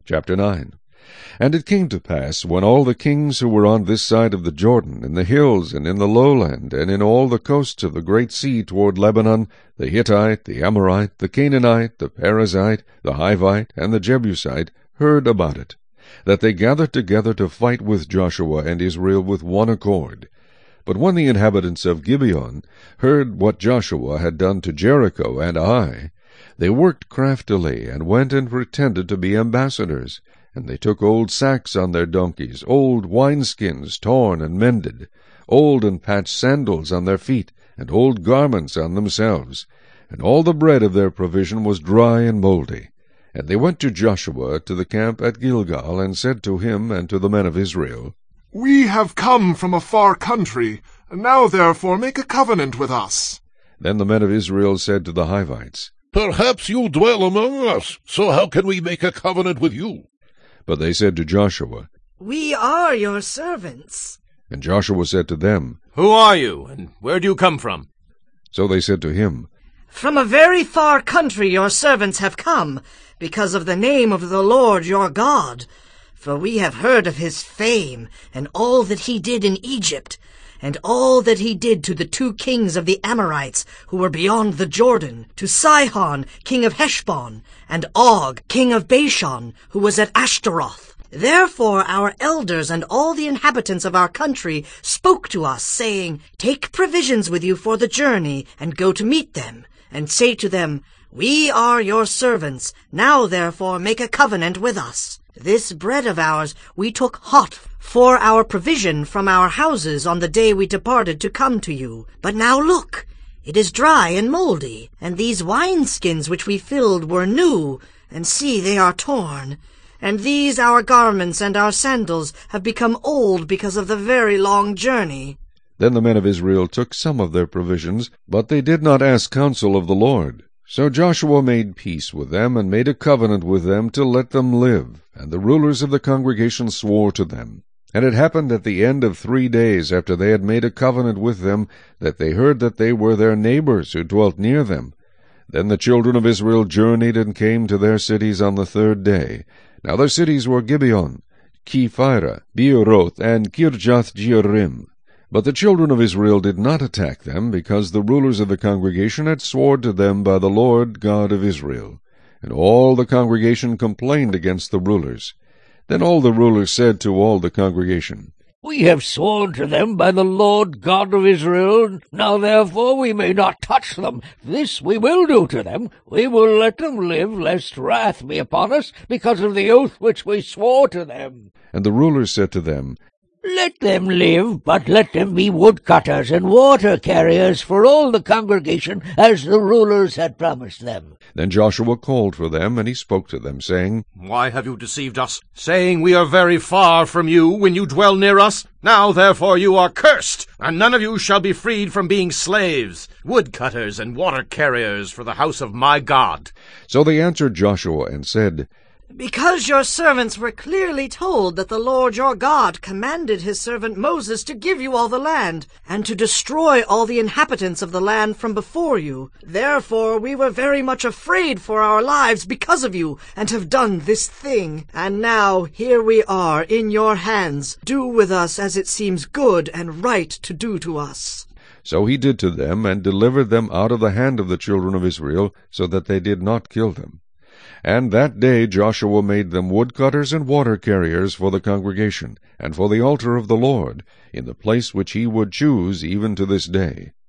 Chapter 9. And it came to pass, when all the kings who were on this side of the Jordan, in the hills, and in the lowland, and in all the coasts of the great sea toward Lebanon, the Hittite, the Amorite, the Canaanite, the Perizzite, the Hivite, and the Jebusite, heard about it, that they gathered together to fight with Joshua and Israel with one accord. But when the inhabitants of Gibeon heard what Joshua had done to Jericho and Ai, they worked craftily, and went and pretended to be ambassadors. And they took old sacks on their donkeys, old wineskins torn and mended, old and patched sandals on their feet, and old garments on themselves. And all the bread of their provision was dry and mouldy. And they went to Joshua to the camp at Gilgal, and said to him and to the men of Israel, We have come from a far country, and now therefore make a covenant with us. Then the men of Israel said to the Hivites, Perhaps you dwell among us, so how can we make a covenant with you? But they said to Joshua, We are your servants. And Joshua said to them, Who are you, and where do you come from? So they said to him, From a very far country your servants have come, because of the name of the Lord your God. For we have heard of his fame, and all that he did in Egypt, and all that he did to the 2 kings of the Amorites who were beyond the Jordan, to Sihon, king of Heshbon, and Og, king of Bashan, who was at Ashtaroth. Therefore our elders and all the inhabitants of our country spoke to us, saying, Take provisions with you for the journey, and go to meet them, and say to them, We are your servants, now therefore make a covenant with us. This bread of ours we took hot for our provision from our houses on the day we departed to come to you. But now look, it is dry and mouldy, and these wineskins which we filled were new, and see, they are torn. And these our garments and our sandals have become old because of the very long journey. Then the men of Israel took some of their provisions, but they did not ask counsel of the Lord. So Joshua made peace with them, and made a covenant with them to let them live. And the rulers of the congregation swore to them. And it happened at the end of 3 days after they had made a covenant with them, that they heard that they were their neighbors who dwelt near them. Then the children of Israel journeyed and came to their cities on the 3rd day. Now their cities were Gibeon, Chephirah, Beeroth, and Kirjath-jearim. But the children of Israel did not attack them, because the rulers of the congregation had sworn to them by the Lord God of Israel. And all the congregation complained against the rulers. Then all the rulers said to all the congregation, We have sworn to them by the Lord God of Israel. Now therefore we may not touch them. This we will do to them. We will let them live, lest wrath be upon us, because of the oath which we swore to them. And the rulers said to them, Let them live, but let them be woodcutters and water carriers for all the congregation, as the rulers had promised them. Then Joshua called for them, and he spoke to them, saying, Why have you deceived us, saying we are very far from you when you dwell near us? Now therefore you are cursed, and none of you shall be freed from being slaves, woodcutters and water carriers for the house of my God. So they answered Joshua and said, Because your servants were clearly told that the Lord your God commanded his servant Moses to give you all the land, and to destroy all the inhabitants of the land from before you. Therefore we were very much afraid for our lives because of you, and have done this thing. And now here we are in your hands. Do with us as it seems good and right to do to us. So he did to them, and delivered them out of the hand of the children of Israel, so that they did not kill them. And that day Joshua made them woodcutters and water carriers for the congregation, and for the altar of the Lord, in the place which he would choose even to this day.